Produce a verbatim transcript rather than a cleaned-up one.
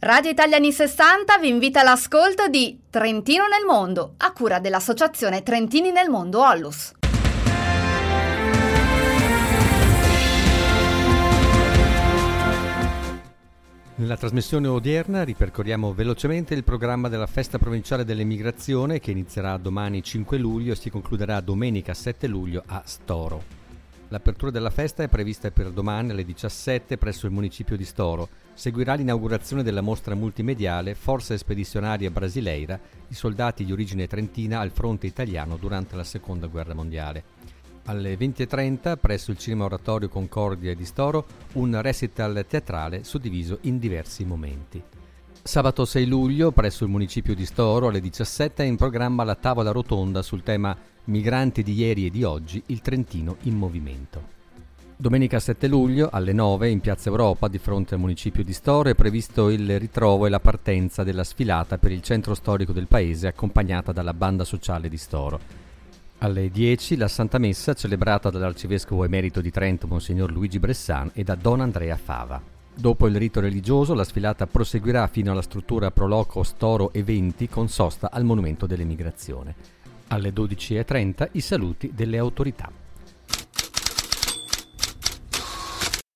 Radio Italia anni sessanta vi invita all'ascolto di Trentino nel mondo, a cura dell'associazione Trentini nel mondo Ollus. Nella trasmissione odierna ripercorriamo velocemente il programma della Festa Provinciale dell'Emigrazione, che inizierà domani cinque luglio e si concluderà domenica sette luglio a Storo. L'apertura della festa è prevista per domani alle diciassette presso il municipio di Storo. Seguirà l'inaugurazione della mostra multimediale Forza Spedizionaria Brasileira, i soldati di origine trentina al fronte italiano durante la Seconda Guerra Mondiale. Alle venti e trenta presso il Cinema Oratorio Concordia di Storo un recital teatrale suddiviso in diversi momenti. Sabato sei luglio presso il municipio di Storo alle diciassette è in programma la tavola rotonda sul tema Migranti di ieri e di oggi, il Trentino in movimento. Domenica sette luglio alle nove in Piazza Europa di fronte al municipio di Storo è previsto il ritrovo e la partenza della sfilata per il centro storico del paese accompagnata dalla banda sociale di Storo. Alle dieci la Santa Messa celebrata dall'Arcivescovo emerito di Trento Monsignor Luigi Bressan e da Don Andrea Fava. Dopo il rito religioso la sfilata proseguirà fino alla struttura Proloco Storo Eventi con sosta al Monumento dell'Emigrazione. Alle dodici e trenta i saluti delle autorità.